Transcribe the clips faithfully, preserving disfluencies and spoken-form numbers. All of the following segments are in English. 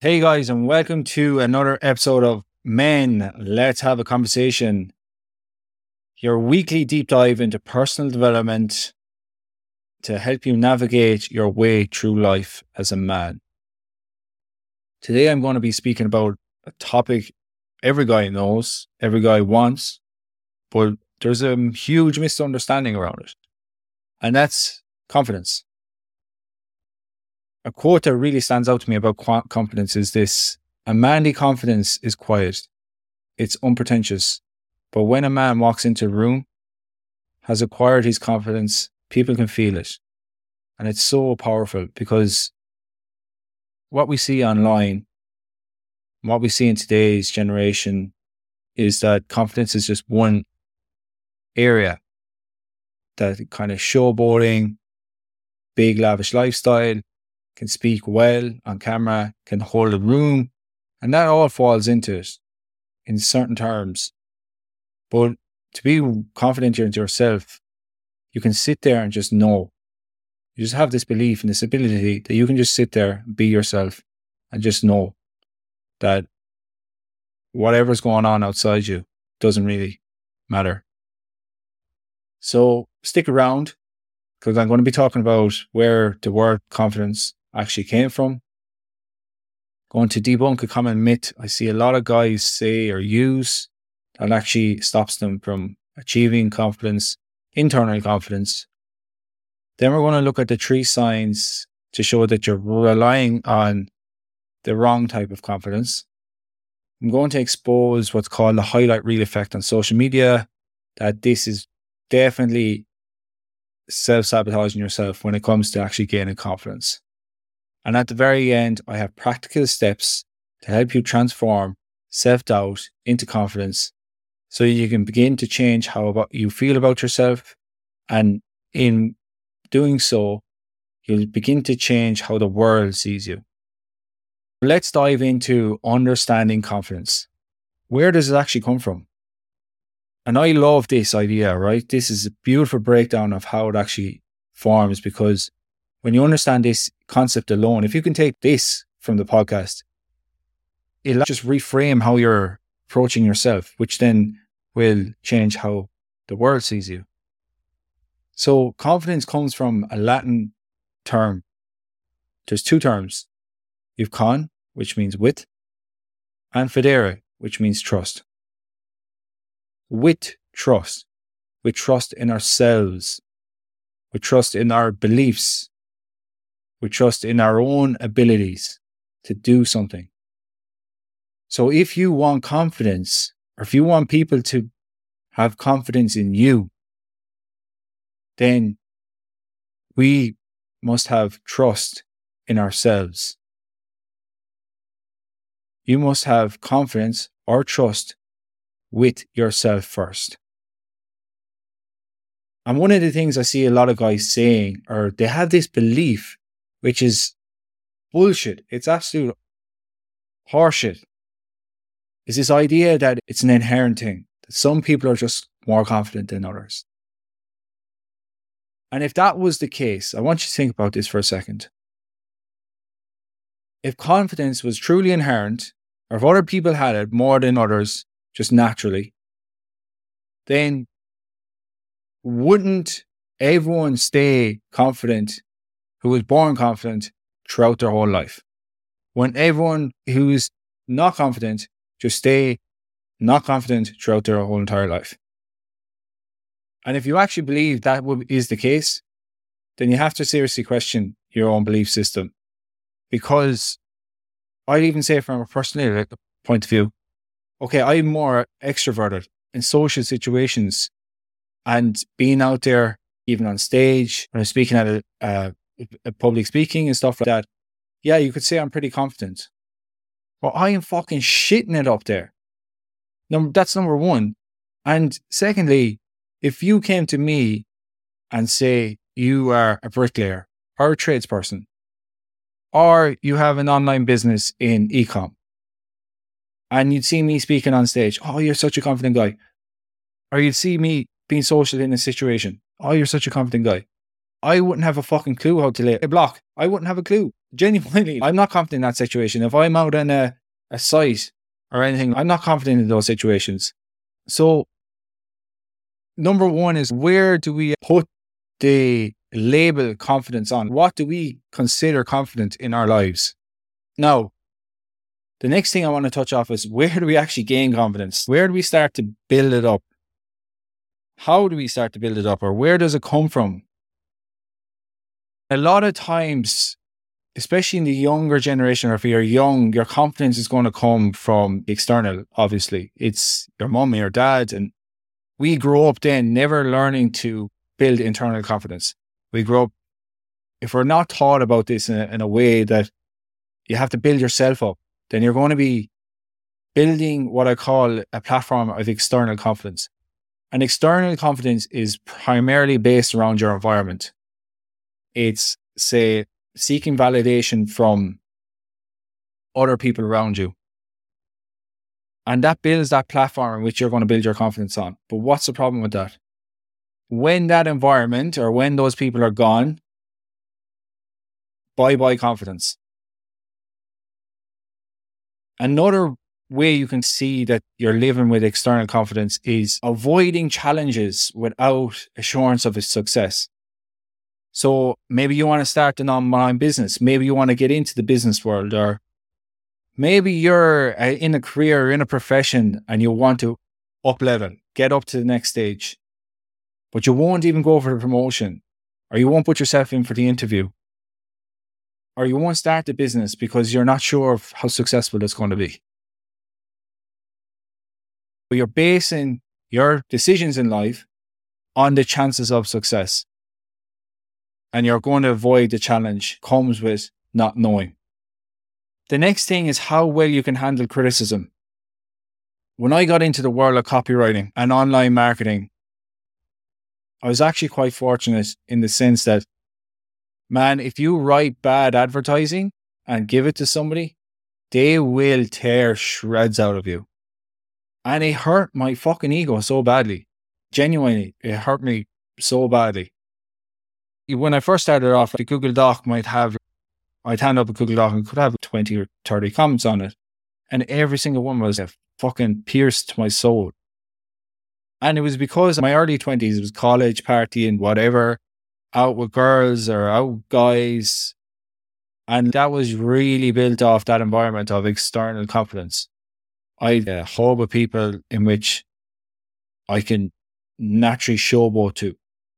Hey guys, and welcome to another episode of Men, Let's Have a Conversation, your weekly deep dive into personal development to help you navigate your way through life as a man. Today I'm going to be speaking about a topic every guy knows, every guy wants, but there's a huge misunderstanding around it, and that's confidence. A quote that really stands out to me about confidence is this: a manly confidence is quiet, it's unpretentious, but when a man walks into a room, has acquired his confidence, people can feel it. And it's so powerful because what we see online, what we see in today's generation is that confidence is just one area, that kind of showboating, big lavish lifestyle, can speak well on camera, can hold a room, and that all falls into it in certain terms. But to be confident in yourself, you can sit there and just know. You just have this belief and this ability that you can just sit there, be yourself, and just know that whatever's going on outside you doesn't really matter. So stick around, because I'm going to be talking about where the word confidence actually came from. Going to debunk a common myth I see a lot of guys say or use that actually stops them from achieving confidence, internal confidence. Then we're going to look at the three signs to show that you're relying on the wrong type of confidence. I'm going to expose what's called the highlight reel effect on social media, that this is definitely self-sabotaging yourself when it comes to actually gaining confidence. And at the very end, I have practical steps to help you transform self-doubt into confidence so you can begin to change how about you feel about yourself. And in doing so, you'll begin to change how the world sees you. Let's dive into understanding confidence. Where does it actually come from? And I love this idea, right? This is a beautiful breakdown of how it actually forms, because when you understand this concept alone, if you can take this from the podcast, it'll just reframe how you're approaching yourself, which then will change how the world sees you. So confidence comes from a Latin term. There's two terms. You've con, which means with, and fidere, which means trust. With trust, with trust in ourselves, with trust in our beliefs, with trust in our own abilities to do something. So if you want confidence, or if you want people to have confidence in you, then we must have trust in ourselves. You must have confidence or trust with yourself first. And one of the things I see a lot of guys saying, or they have this belief, which is bullshit, it's absolute horseshit, is this idea that it's an inherent thing, that some people are just more confident than others. And if that was the case, I want you to think about this for a second. If confidence was truly inherent, or if other people had it more than others, just naturally, then wouldn't everyone stay confident who was born confident throughout their whole life? Wouldn't everyone who's not confident just stay not confident throughout their whole entire life? And if you actually believe that is the case, then you have to seriously question your own belief system. Because I'd even say from a personal point of view, okay, I'm more extroverted in social situations, and being out there, even on stage, when I'm speaking at a, uh, a public speaking and stuff like that, yeah, you could say I'm pretty confident. But I am fucking shitting it up there. Number, that's number one. And secondly, if you came to me and say you are a bricklayer or a tradesperson, or you have an online business in e-com, and you'd see me speaking on stage, oh, you're such a confident guy. Or you'd see me being social in a situation, oh, you're such a confident guy. I wouldn't have a fucking clue how to lay a block. I wouldn't have a clue. Genuinely, I'm not confident in that situation. If I'm out on a, a site or anything, I'm not confident in those situations. So number one is, where do we put the label confidence on? What do we consider confident in our lives? Now, the next thing I want to touch off is, where do we actually gain confidence? Where do we start to build it up? How do we start to build it up, or where does it come from? A lot of times, especially in the younger generation, or if you're young, your confidence is going to come from external, obviously. It's your mum, your dad, and we grow up then never learning to build internal confidence. We grow up, if we're not taught about this in a, in a way that you have to build yourself up, then you're going to be building what I call a platform of external confidence. And external confidence is primarily based around your environment. It's, say, seeking validation from other people around you. And that builds that platform in which you're going to build your confidence on. But what's the problem with that? When that environment, or when those people are gone, bye-bye confidence. Another way you can see that you're living with external confidence is avoiding challenges without assurance of its success. So maybe you want to start an online business. Maybe you want to get into the business world, or maybe you're in a career, or in a profession, and you want to up level, get up to the next stage, but you won't even go for the promotion, or you won't put yourself in for the interview, or you won't start the business because you're not sure of how successful it's going to be. But you're basing your decisions in life on the chances of success. And you're going to avoid the challenge comes with not knowing. The next thing is how well you can handle criticism. When I got into the world of copywriting and online marketing, I was actually quite fortunate in the sense that, man, if you write bad advertising and give it to somebody, they will tear shreds out of you. And it hurt my fucking ego so badly. Genuinely, it hurt me so badly. When I first started off, the Google Doc might have, I'd hand up a Google Doc and could have twenty or thirty comments on it. And every single one was a fucking pierced my soul. And it was because in my early twenties, it was college, partying, whatever, out with girls or out with guys. And that was really built off that environment of external confidence. I had a hub of people in which I can naturally showboat to.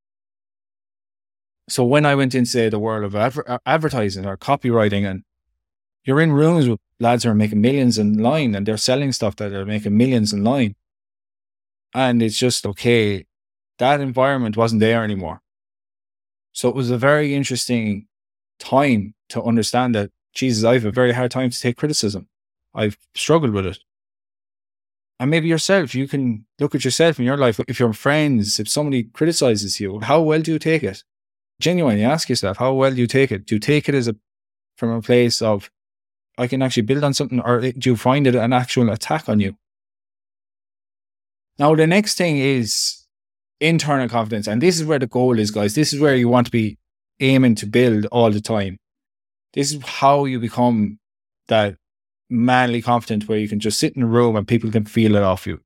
So when I went into, say, the world of adver- advertising or copywriting, and you're in rooms with lads who are making millions online, and they're selling stuff that are making millions online. And it's just, okay, that environment wasn't there anymore. So it was a very interesting time to understand that, Jesus, I have a very hard time to take criticism. I've struggled with it. And maybe yourself, you can look at yourself in your life. If your friends, if somebody criticizes you, how well do you take it? Genuinely ask yourself, how well do you take it? Do you take it as a from a place of, I can actually build on something, or do you find it an actual attack on you? Now, the next thing is internal confidence. And this is where the goal is, guys. This is where you want to be aiming to build all the time. This is how you become that manly confident, where you can just sit in a room and people can feel it off you.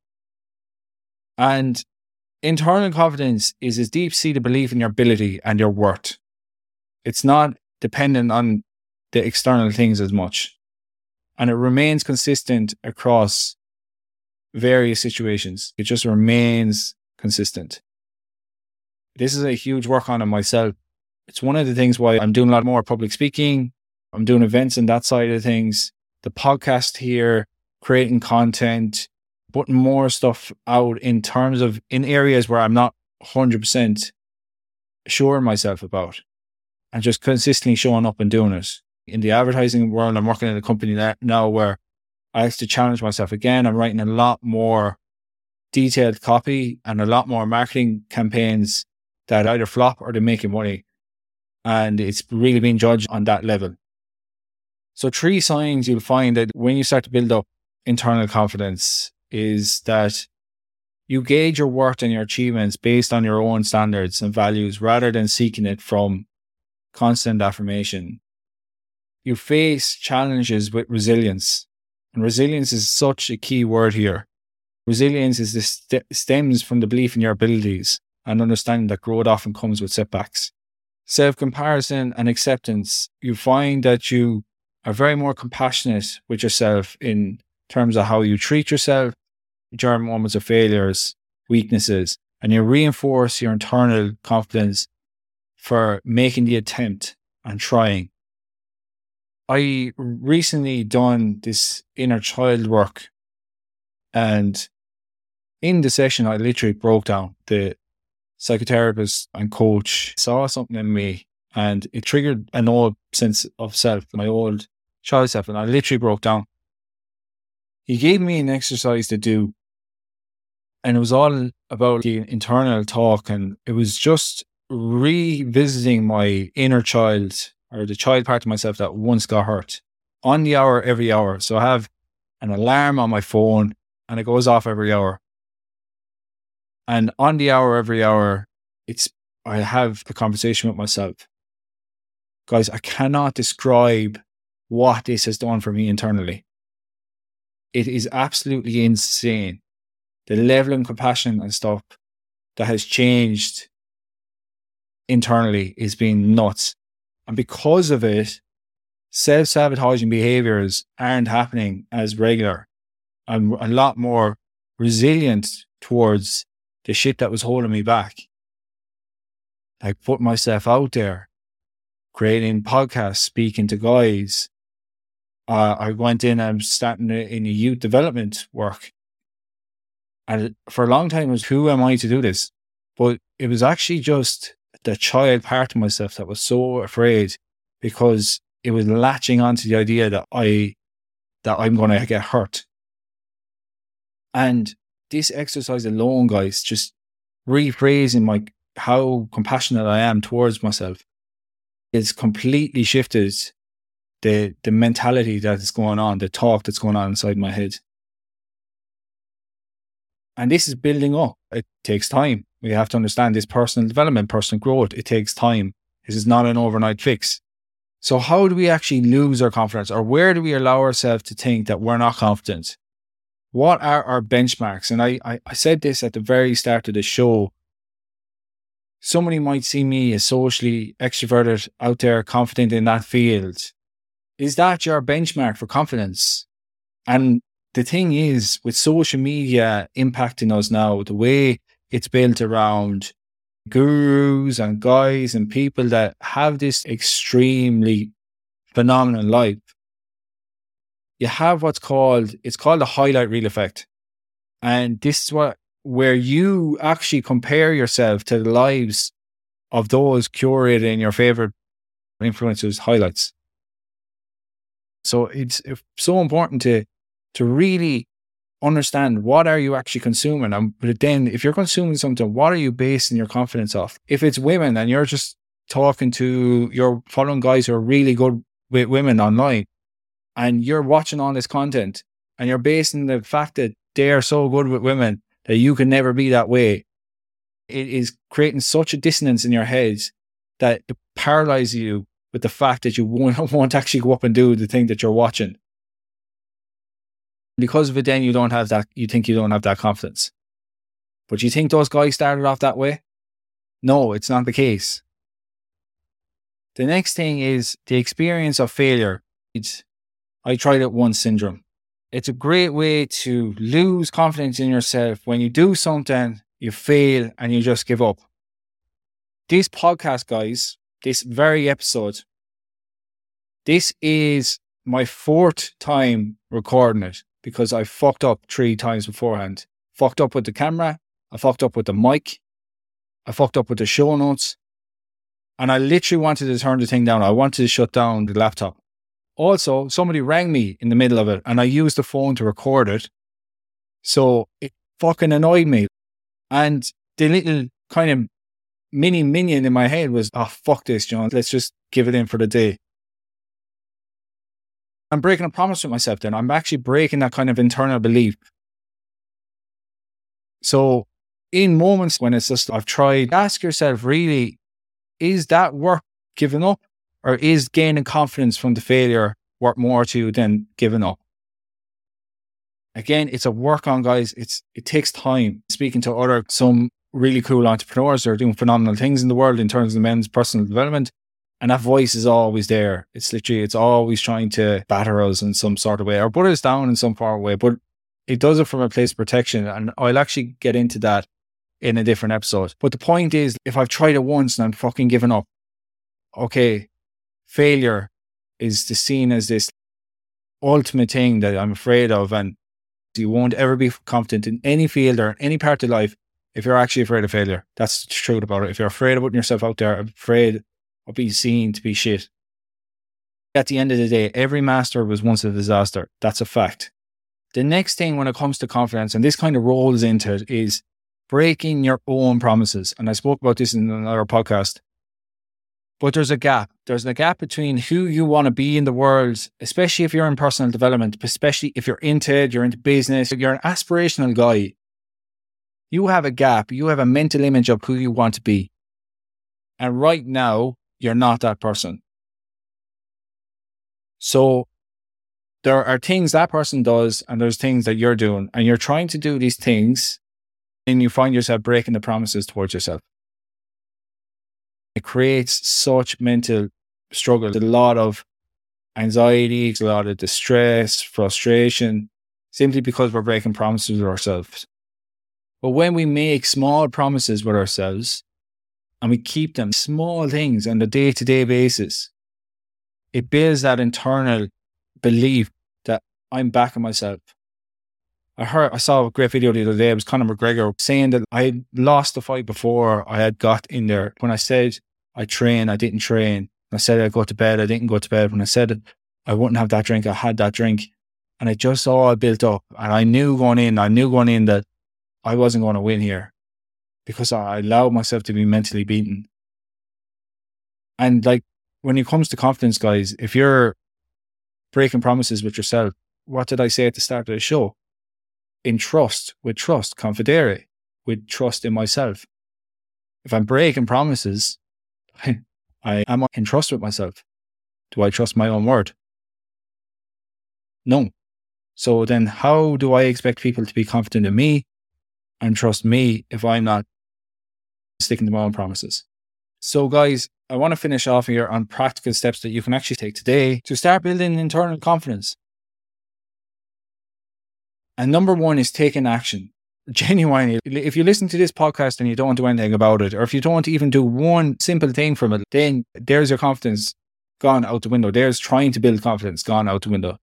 And internal confidence is a deep-seated belief in your ability and your worth. It's not dependent on the external things as much. And it remains consistent across various situations. It just remains consistent. This is a huge work on it myself. It's one of the things why I'm doing a lot more public speaking. I'm doing events and that side of things. The podcast here, creating content, putting more stuff out in terms of, in areas where I'm not one hundred percent sure myself about, and just consistently showing up and doing it. In the advertising world, I'm working at a company that now where I have to challenge myself again. I'm writing a lot more detailed copy and a lot more marketing campaigns that either flop or they're making money. And it's really being judged on that level. So three signs you'll find that when you start to build up internal confidence is that you gauge your worth and your achievements based on your own standards and values rather than seeking it from constant affirmation. you face challenges with resilience. And resilience is such a key word here. Resilience is this st- stems from the belief in your abilities and understanding that growth often comes with setbacks. Self-comparison and acceptance, you find that you are very more compassionate with yourself in terms of how you treat yourself during moments of failures, weaknesses, and you reinforce your internal confidence for making the attempt and trying. I recently done this inner child work, and in the session I literally broke down. The psychotherapist and coach saw something in me and it triggered an old sense of self, my old child self, and I literally broke down. He gave me an exercise to do, and it was all about the internal talk, and it was just revisiting my inner child, or the child part of myself that once got hurt, on the hour, every hour. So I have an alarm on my phone and it goes off every hour. And on the hour, every hour, it's I have a conversation with myself. Guys, I cannot describe what this has done for me internally. It is absolutely insane. The level of compassion and stuff that has changed internally is being nuts. And because of it, self-sabotaging behaviors aren't happening as regular. I'm a lot more resilient towards the shit that was holding me back. Like putting myself out there, creating podcasts, speaking to guys. Uh, I went in, I'm starting in a youth development work. And for a long time it was, who am I to do this? But it was actually just the child part of myself that was so afraid, because it was latching onto the idea that I, that I'm going to get hurt. And this exercise alone, guys, just rephrasing my, how compassionate I am towards myself, it's completely shifted the, the mentality that is going on, the talk that's going on inside my head. And this is building up. It takes time. We have to understand this personal development, personal growth. It takes time. This is not an overnight fix. So how do we actually lose our confidence, or where do we allow ourselves to think that we're not confident? What are our benchmarks? And I, I, I said this at the very start of the show. Somebody might see me as socially extroverted, out there, confident in that field. Is that your benchmark for confidence? And the thing is, with social media impacting us now, the way it's built around gurus and guys and people that have this extremely phenomenal life, you have what's called, it's called the highlight reel effect. And this is what, where you actually compare yourself to the lives of those curated in your favorite influencers' highlights. So it's so important to, to really understand, what are you actually consuming? And but then if you're consuming something, what are you basing your confidence off? If it's women and you're just talking to, you're following guys who are really good with women online, and you're watching all this content and you're basing the fact that they are so good with women that you can never be that way, it is creating such a dissonance in your head that it paralyzes you with the fact that you won't, won't actually go up and do the thing that you're watching. Because of it, then you don't have that, you think you don't have that confidence. But you think those guys started off that way? No, it's not the case. The next thing is the experience of failure. It's, I tried it once syndrome. It's a great way to lose confidence in yourself when you do something, you fail, and you just give up. This podcast, guys, this very episode, this is my fourth time recording it, because I fucked up three times beforehand. Fucked up with the camera, I fucked up with the mic, I fucked up with the show notes, and I literally wanted to turn the thing down. I wanted to shut down the laptop. Also, somebody rang me in the middle of it and I used the phone to record it. So it fucking annoyed me. And the little kind of mini minion in my head was, oh, fuck this, John. Let's just give it in for the day. I'm breaking a promise with myself then. I'm actually breaking that kind of internal belief. So in moments when it's just, I've tried, ask yourself really, is that worth giving up? Or is gaining confidence from the failure worth more to you than giving up? Again, it's a work on, guys. It's It takes time. Speaking to other, some really cool entrepreneurs who are doing phenomenal things in the world in terms of men's personal development. And that voice is always there. It's literally, it's always trying to batter us in some sort of way or put us down in some far way. But it does it from a place of protection. And I'll actually get into that in a different episode. But the point is, if I've tried it once and I'm fucking giving up, okay, failure is seen as this ultimate thing that I'm afraid of. And you won't ever be confident in any field or any part of life if you're actually afraid of failure. That's the truth about it. If you're afraid of putting yourself out there, afraid of being seen to be shit. At the end of the day, every master was once a disaster. That's a fact. The next thing when it comes to confidence, and this kind of rolls into it, is breaking your own promises. And I spoke about this in another podcast. But there's a gap. There's a gap between who you want to be in the world, especially if you're in personal development, especially if you're into it, you're into business, you're an aspirational guy. You have a gap. You have a mental image of who you want to be. And right now, you're not that person. So there are things that person does and there's things that you're doing, and you're trying to do these things and you find yourself breaking the promises towards yourself. It creates such mental struggle, a lot of anxiety, a lot of distress, frustration, simply because we're breaking promises with ourselves. But when we make small promises with ourselves and we keep them, small things on a day-to-day basis, it builds that internal belief that I'm backing myself. I heard, I saw a great video the other day. It was Conor McGregor saying that I had lost the fight before I had got in there. When I said I train, I didn't train. When I said I'd go to bed, I didn't go to bed. When I said I wouldn't have that drink, I had that drink. And it just all built up. And I knew going in, I knew going in that I wasn't going to win here because I allowed myself to be mentally beaten. And like, when it comes to confidence, guys, if you're breaking promises with yourself, what did I say at the start of the show? In trust, with trust, confidere, with trust in myself. If I'm breaking promises, I am in trust with myself. Do I trust my own word? No. So then how do I expect people to be confident in me and trust me if I'm not sticking to my own promises? So guys, I want to finish off here on practical steps that you can actually take today to start building internal confidence. And number one is taking action. Genuinely, if you listen to this podcast and you don't do anything about it, or if you don't even do one simple thing from it, then there's your confidence gone out the window. There's trying to build confidence gone out the window.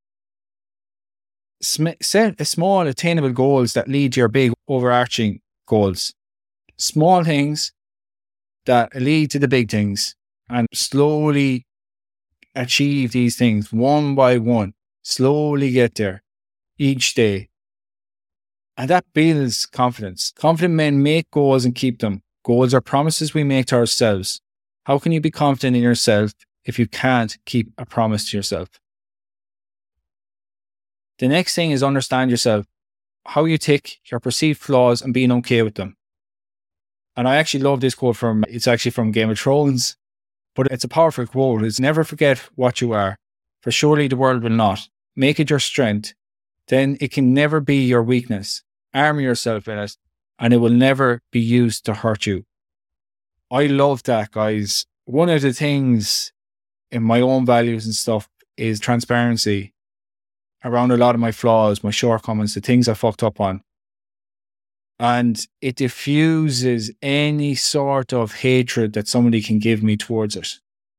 Set a small attainable goals that lead to your big overarching goals. Small things that lead to the big things, and slowly achieve these things one by one. Slowly get there each day. And that builds confidence. Confident men make goals and keep them. Goals are promises we make to ourselves. How can you be confident in yourself if you can't keep a promise to yourself? The next thing is understand yourself, how you tick your perceived flaws and being okay with them. And I actually love this quote from, it's actually from Game of Thrones, but it's a powerful quote. It's never forget what you are, for surely the world will not. Make it your strength. Then it can never be your weakness. Arm yourself in it and it will never be used to hurt you. I love that, guys. One of the things in my own values and stuff is transparency around a lot of my flaws, my shortcomings, the things I fucked up on. And it diffuses any sort of hatred that somebody can give me towards it.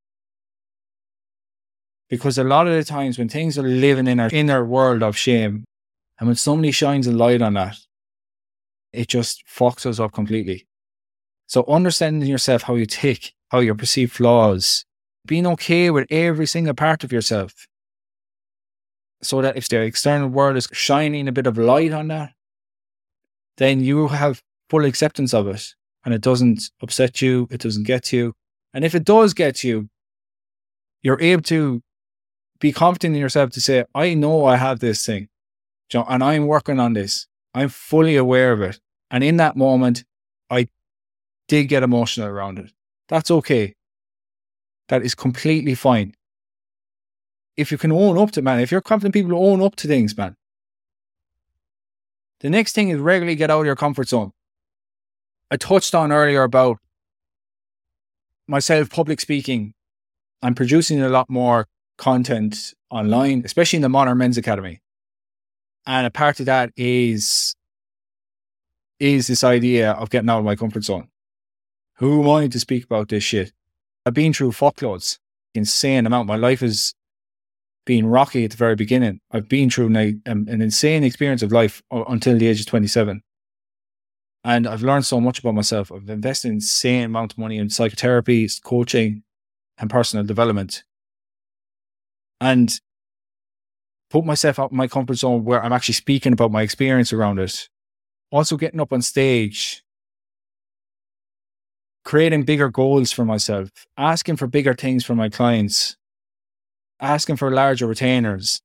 Because a lot of the times when things are living in our inner world of shame, and when somebody shines a light on that, it just fucks us up completely. So understanding yourself, how you tick, how you perceive flaws, being okay with every single part of yourself. So that if the external world is shining a bit of light on that, then you have full acceptance of it. And it doesn't upset you, it doesn't get to you. And if it does get to you, you're able to be confident in yourself to say, I know I have this thing, and I'm working on this. I'm fully aware of it. And in that moment, I did get emotional around it. That's okay. that is completely fine. If you can own up to it, man, if you're confident people who own up to things, man. The next thing is regularly get out of your comfort zone. I touched on earlier about myself public speaking. I'm producing a lot more content online, especially in the Modern Men's Academy. And a part of that is, is this idea of getting out of my comfort zone. Who am I to speak about this shit? I've been through fuckloads, insane amount. My life has been rocky at the very beginning. I've been through an, an insane experience of life until the age of twenty-seven. And I've learned so much about myself. I've invested an insane amount of money in psychotherapy, coaching, and personal development. And put myself out of my comfort zone where I'm actually speaking about my experience around it. Also getting up on stage, creating bigger goals for myself, asking for bigger things from my clients, asking for larger retainers.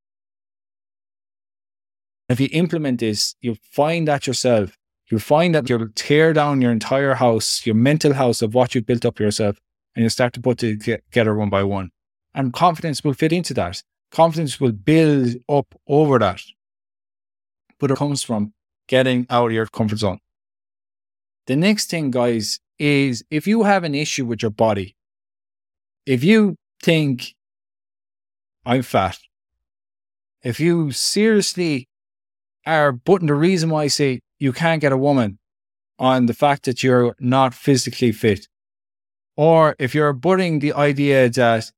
If you implement this, you'll find that yourself. You'll find that you'll tear down your entire house, your mental house of what you've built up yourself, and you'll start to put it together one by one. And confidence will fit into that. Confidence will build up over that. But it comes from getting out of your comfort zone. The next thing, guys, is if you have an issue with your body, if you think, I'm fat, if you seriously are putting the reason why I say you can't get a woman on the fact that you're not physically fit, or if you're putting the idea that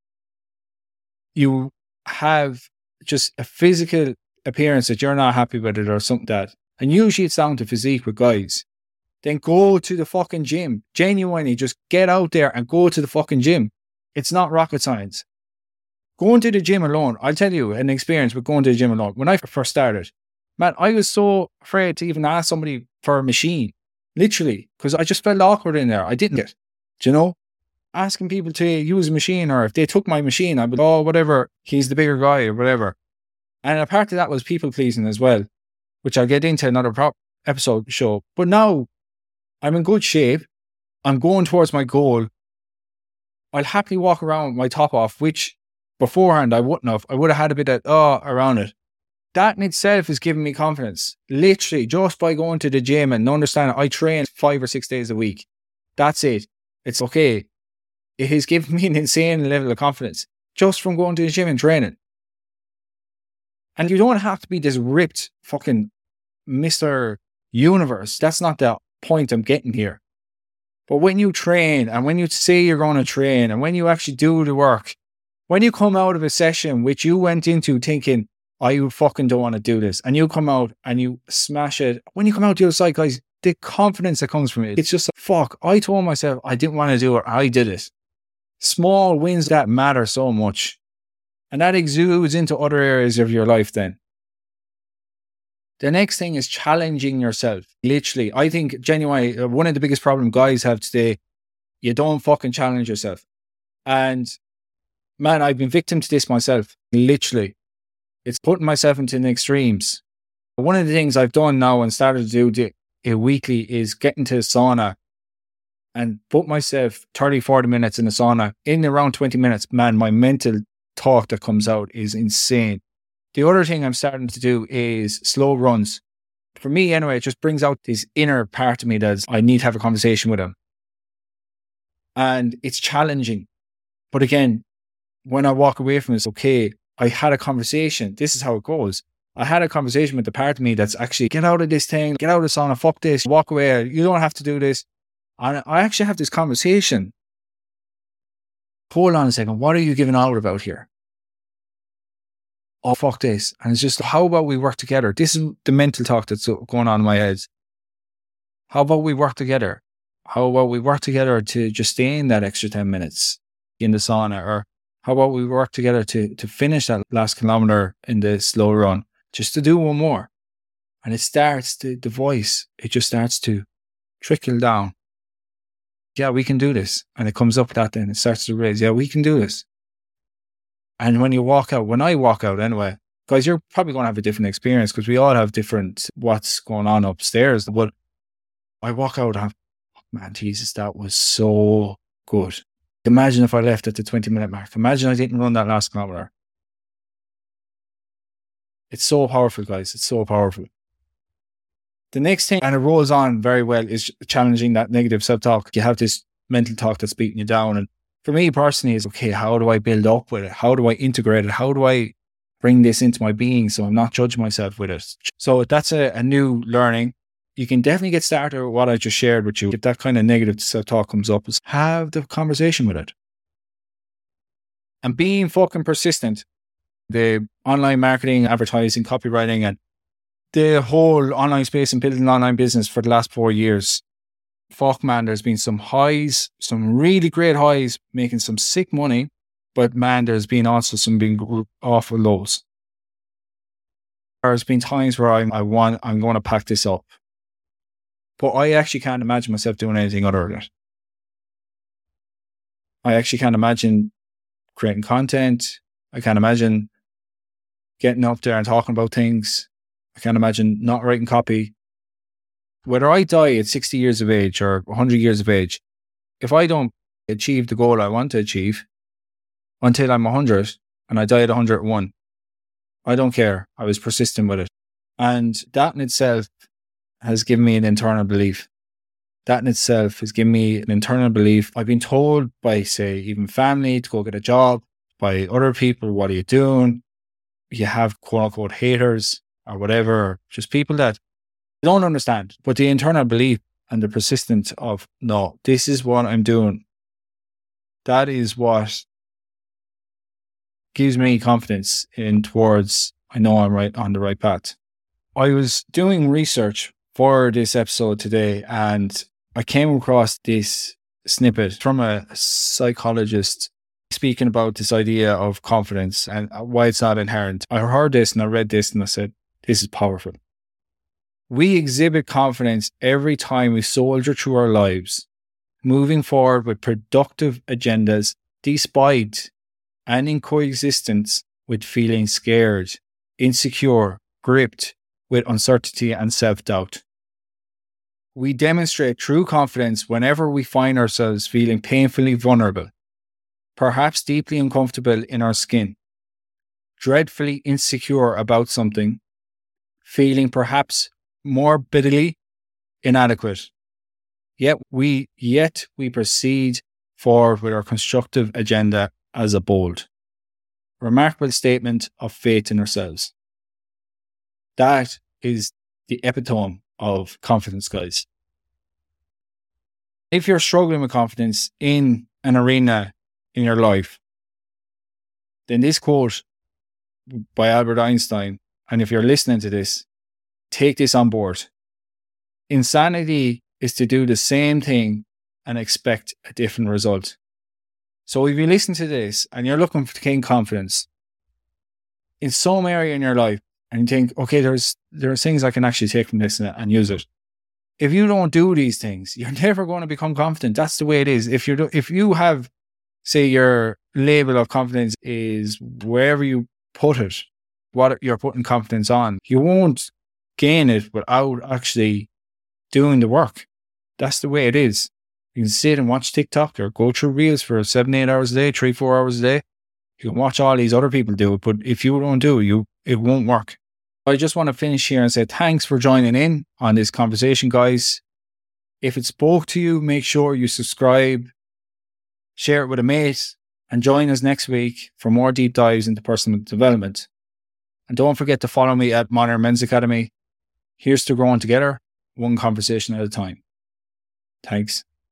you have just a physical appearance that you're not happy with it or something like that, and usually it's down to physique with guys, then go to the fucking gym. Genuinely, just get out there and go to the fucking gym. It's not rocket science. Going to the gym alone, I'll tell you an experience with going to the gym alone. When I first started, man, I was so afraid to even ask somebody for a machine. Literally, because I just felt awkward in there. I didn't get, do you know? Asking people to use a machine, or if they took my machine, I'd be, oh, whatever, he's the bigger guy or whatever. And a part of that was people pleasing as well, which I'll get into another prop episode show. But now I'm in good shape. I'm going towards my goal. I'll happily walk around with my top off, which beforehand I wouldn't have. I would have had a bit of, oh, around it. That in itself is giving me confidence. Literally, just by going to the gym and understanding I train five or six days a week. That's it. It's okay. It has given me an insane level of confidence just from going to the gym and training. And you don't have to be this ripped fucking Mister Universe. That's not the point I'm getting here. But when you train, and when you say you're going to train, and when you actually do the work, when you come out of a session which you went into thinking, I fucking don't want to do this, and you come out and you smash it, when you come out the other side, guys, the confidence that comes from it, it's just like, fuck, I told myself I didn't want to do it, I did it. Small wins that matter so much. And that exudes into other areas of your life then. The next thing is challenging yourself. Literally, I think genuinely, one of the biggest problems guys have today, you don't fucking challenge yourself. And man, I've been victim to this myself. Literally. It's putting myself into the extremes. One of the things I've done now and started to do it weekly is get into the sauna and put myself thirty, forty minutes in the sauna. In around twenty minutes, man, my mental talk that comes out is insane. The other thing I'm starting to do is slow runs. For me, anyway, it just brings out this inner part of me that I need to have a conversation with him. And it's challenging. But again, when I walk away from it, it's okay. I had a conversation. This is how it goes. I had a conversation with the part of me that's actually, get out of this thing, get out of the sauna, fuck this, walk away. You don't have to do this. And I actually have this conversation. Hold on a second. What are you giving out about here? Oh, fuck this. And it's just, how about we work together? This is the mental talk that's going on in my head. How about we work together? How about we work together to just stay in that extra ten minutes in the sauna? Or how about we work together to, to finish that last kilometer in the slow run? Just to do one more. And it starts to, the voice, it just starts to trickle down. Yeah, we can do this. And it comes up that then, it starts to raise. Yeah, we can do this. And when you walk out, when I walk out anyway, guys, you're probably going to have a different experience because we all have different what's going on upstairs. But I walk out and I'm, man, Jesus, that was so good. Imagine if I left at the twenty minute mark. Imagine I didn't run that last kilometer. It's so powerful, guys. It's so powerful. The next thing, and it rolls on very well, is challenging that negative self-talk. You have this mental talk that's beating you down. And for me personally, is okay, how do I build up with it? How do I integrate it? How do I bring this into my being so I'm not judging myself with it? So that's a, a new learning. You can definitely get started with what I just shared with you. If that kind of negative self-talk comes up, is have the conversation with it. And being fucking persistent. The online marketing, advertising, copywriting, and the whole online space and building an online business for the last four years. Fuck, man, there's been some highs, some really great highs, making some sick money. But man, there's been also some being awful lows. There's been times where I'm, I want, I'm going to pack this up. But I actually can't imagine myself doing anything other than that. I actually can't imagine creating content. I can't imagine getting up there and talking about things. I can't imagine not writing copy. Whether I die at sixty years of age or one hundred years of age, if I don't achieve the goal I want to achieve until I'm one hundred and I die at one hundred one, I don't care. I was persistent with it. And that in itself has given me an internal belief. That in itself has given me an internal belief. I've been told by, say, even family to go get a job, by other people, what are you doing? You have quote unquote haters or whatever, just people that don't understand. But the internal belief and the persistence of, no, this is what I'm doing. That is what gives me confidence in towards, I know I'm right on the right path. I was doing research for this episode today and I came across this snippet from a psychologist speaking about this idea of confidence and why it's not inherent. I heard this and I read this and I said, this is powerful. We exhibit confidence every time we soldier through our lives, moving forward with productive agendas, despite and in coexistence with feeling scared, insecure, gripped with uncertainty and self-doubt. We demonstrate true confidence whenever we find ourselves feeling painfully vulnerable, perhaps deeply uncomfortable in our skin, dreadfully insecure about something, feeling perhaps morbidly inadequate. Yet we, yet we proceed forward with our constructive agenda as a bold, remarkable statement of faith in ourselves. That is the epitome of confidence, guys. If you're struggling with confidence in an arena in your life, then this quote by Albert Einstein, and if you're listening to this, take this on board. Insanity is to do the same thing and expect a different result. So if you listen to this and you're looking to gain confidence in some area in your life and you think, okay, there's there are things I can actually take from this and, and use it. If you don't do these things, you're never going to become confident. That's the way it is. If you if you have, say, your label of confidence is wherever you put it, what you're putting confidence on, you won't gain it without actually doing the work. That's the way it is. You can sit and watch TikTok or go through Reels for seven, eight hours a day, three, four hours a day. You can watch all these other people do it, but if you don't do it, you, it won't work. I just want to finish here and say thanks for joining in on this conversation, guys. If it spoke to you, make sure you subscribe, share it with a mate, and join us next week for more deep dives into personal development. And don't forget to follow me at Modern Men's Academy. Here's to growing together, one conversation at a time. Thanks.